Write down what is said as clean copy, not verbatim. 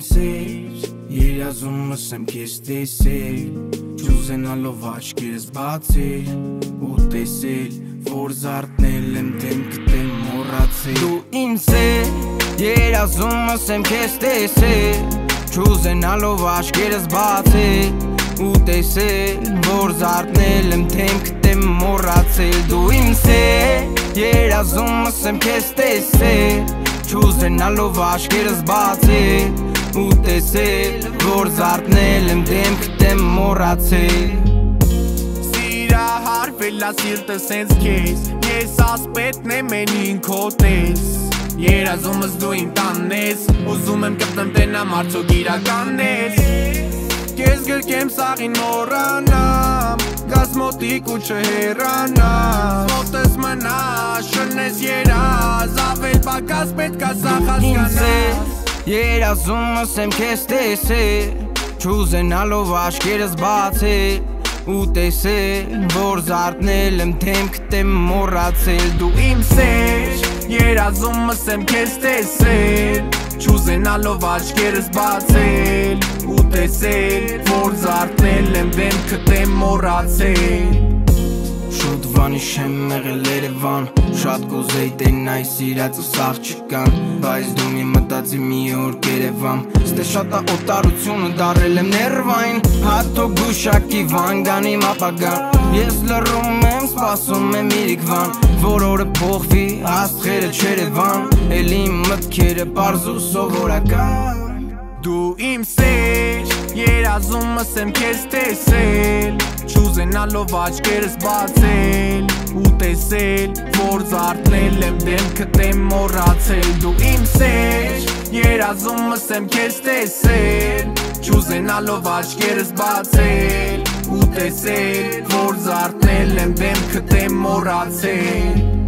sեր, երազումս եմ քեզ տեսել, չուզենալով աչքերս բացել ու տեսել, որ զարթնել եմ դեմքդ եմ մոռացել։ Դու իմ սեր, երազումս եմ քեզ տեսել, չուզենալով աչքերս բացել ու տեսել, որ զարթնել եմ դեմքդ եմ մոռացել։ Դու իմ սեր, երազումս եմ քեզ տեսել, չուզենալով աչքերս բացել ու տեսել, որ զարթնել եմ դեմքդ եմ մոռացել։ Սիրահարվել ա սիրտը սենց քեզ, ես ասպետն եմ են ինքոտ ես, երազումս դու իմ տանն ես, ուզում եմ գտնեմ տենամ արդյոք իրականն ես, քեզ գրկեմ սաղին մոռանամ, գաս մոտիկ ու չհեռանամ, մոտս մնա շնես երազ, ավել պակաս պետք ա սա հասկանաս։ Երազումս եմ քեզ տեսել, չուզենալով աչքերս բացել ու տեսել, որ զարթնել եմ դեմքդ եմ մոռացել։ Դու իմ սեր, երազումս եմ քեզ տեսել, չուզենալով աչքերս բացել ու տեսել, որ զարթնել եմ դեմքդ եմ մոռացել։ Շուտ վանիշ եմ եղել Երևան, շատ կուզեի տենայի սիրածս աղջկան, բայց դու մի մտածի մի օր կերևամ, ստե շատ ա օտարությունը դարել եմ ներվային, հատոք գուշակի վան գանիմ ապագան, ես լռում եմ սպասում եմ իրիկվան, որ օրը փոխվի աստղերը չերևան, էլ իմ մտքերը պարզ ու սովորական։ Դու իմ սեր, երազումս եմ քեզ տեսել, չուզենալով աչքերս բացել ու տեսել, որ զարթնել եմ դեմքդ եմ մոռացել։ Դու իմ սեր, երազումս եմ քեզ տեսել, չուզենալով աչքերս բացել ու տեսել, որ զարթնել եմ դեմքդ եմ մոռացել։